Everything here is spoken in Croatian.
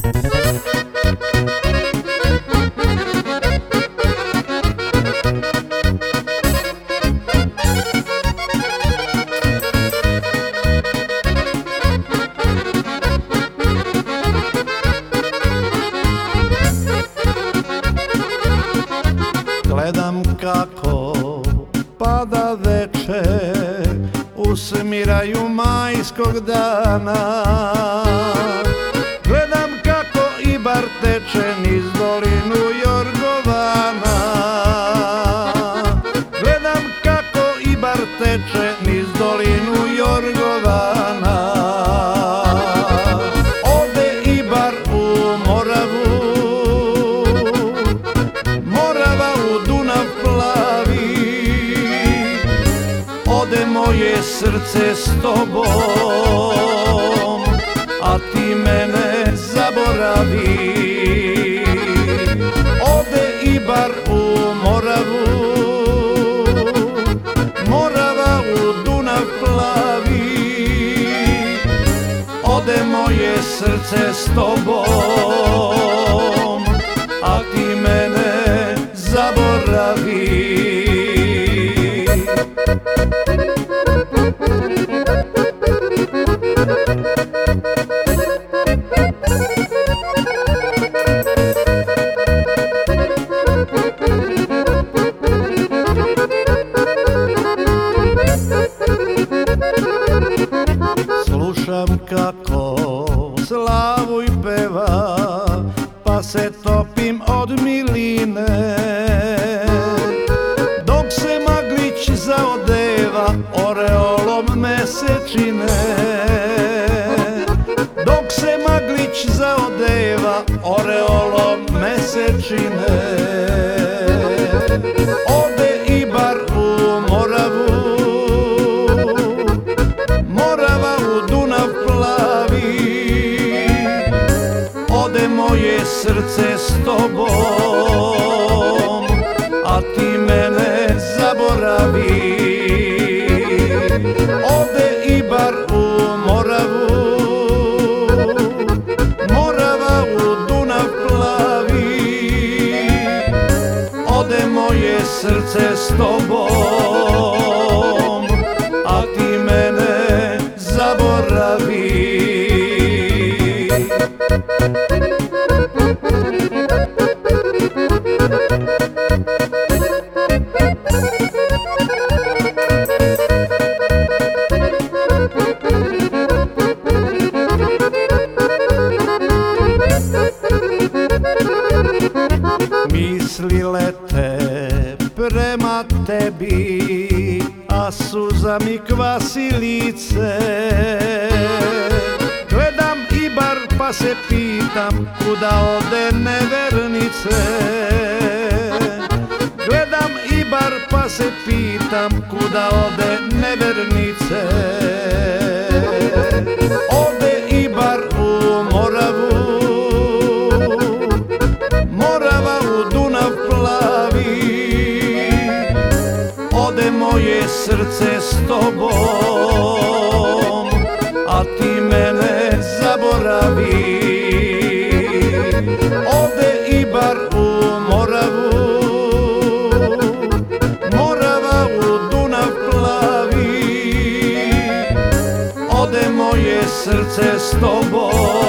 Gledam kako pada večer, usmiraju majskog dana. Gledam kako Ibar teče niz dolinu Jorgovana. Gledam kako Ibar teče niz dolinu Jorgovana. Ode Ibar u Moravu, Morava u Dunav plavi. Ode moje srce s tobom, a ti mene zaboravi. Ode Ibar u Moravu, Morava u Dunav plavi. Ode moje srce s tobom, a ti mene zaboravi. Slušam kako Slavuj peva, pa se topim od miline. Dok se Maglić zaodeva oreolom mesečine. Dok se Maglić zaodeva oreolom mesečine. Ode Ibar u Moravu, Morava u Dunav plavi. Ode moje srce s tobom, a ti mene zaboravi. Ode Ibar u Moravu, Morava u Dunav plavi. Ode moje srce s tobom, a ti mene zaboravi. Misli lete prema tebi, a suza mi kvasi lice. Gledam Ibar pa se pitam kuda ode nevernice. Gledam Ibar pa se pitam kuda ode nevernice. Ode Ibar u Moravu, Morava u Dunav plavi. Ode moje srce s tobom, a ti mene zaboravi. Ode Ibar u Moravu, Morava u Dunav plavi. Ode moje srce s tobom,